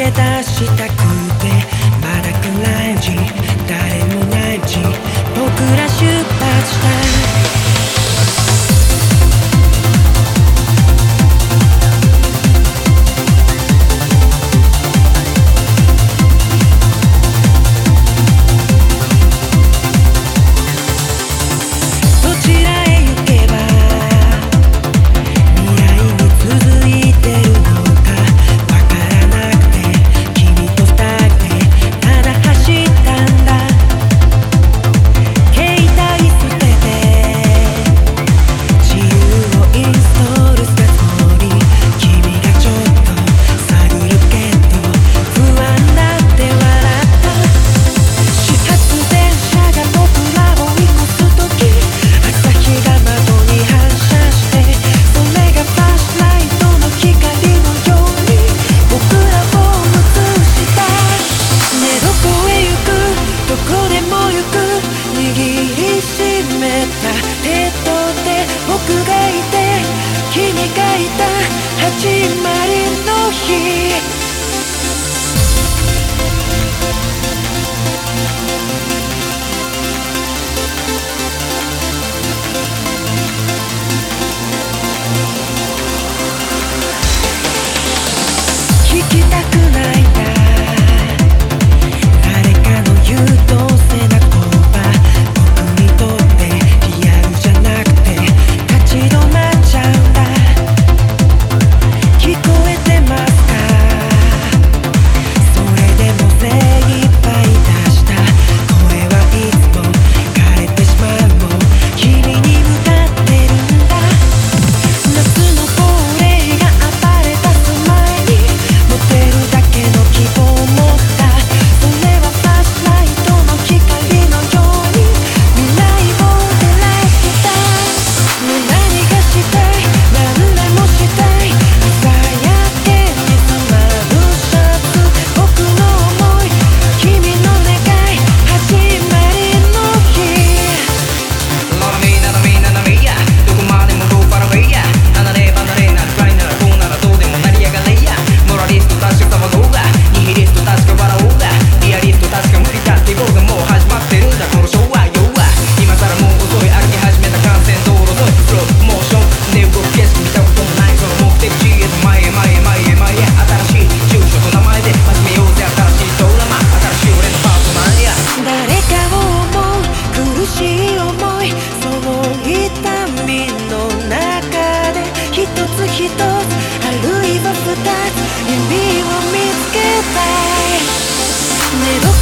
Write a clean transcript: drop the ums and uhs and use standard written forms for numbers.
け出したくてまだ暗い時誰もない地僕ら出発した僕がいて君がいた始まりの日聞きたくないな誰かの優等生な言葉僕にとってリアルじゃなくて立ち止まっちゃうんだ聞こえてますかそれでも精一杯出した声はいつも枯れてしまうも君に向かってるんだ夏の亡霊が暴れ出す前に持てるだけの希望を持ったそれはフラッシュライトの光のように未来を照らしたもう何がしたい何でもしたい朝焼けに染まるシャツ僕の想い君の願い始まりの日みんなのみやどこまでもローパラウェイや離れ離れなるくらいならどうならどうでも成り上がれやモラリストたちが騒ごうがニヒリストたちが笑おうがリアリストたちが無理だっていうことがもう始まってるんだこの昭和要は今更もう遅い歩き始めた幹線道路沿いスローモーションで動く景色見たこともないその目的地へと前へ前へ前へ前へ新しい住所と名前で始めようぜ新しいドラマ新しい俺のパートナーや誰かを思う苦しい思いその痛みの中で一つ一つあるいは二つ意味を見つけたい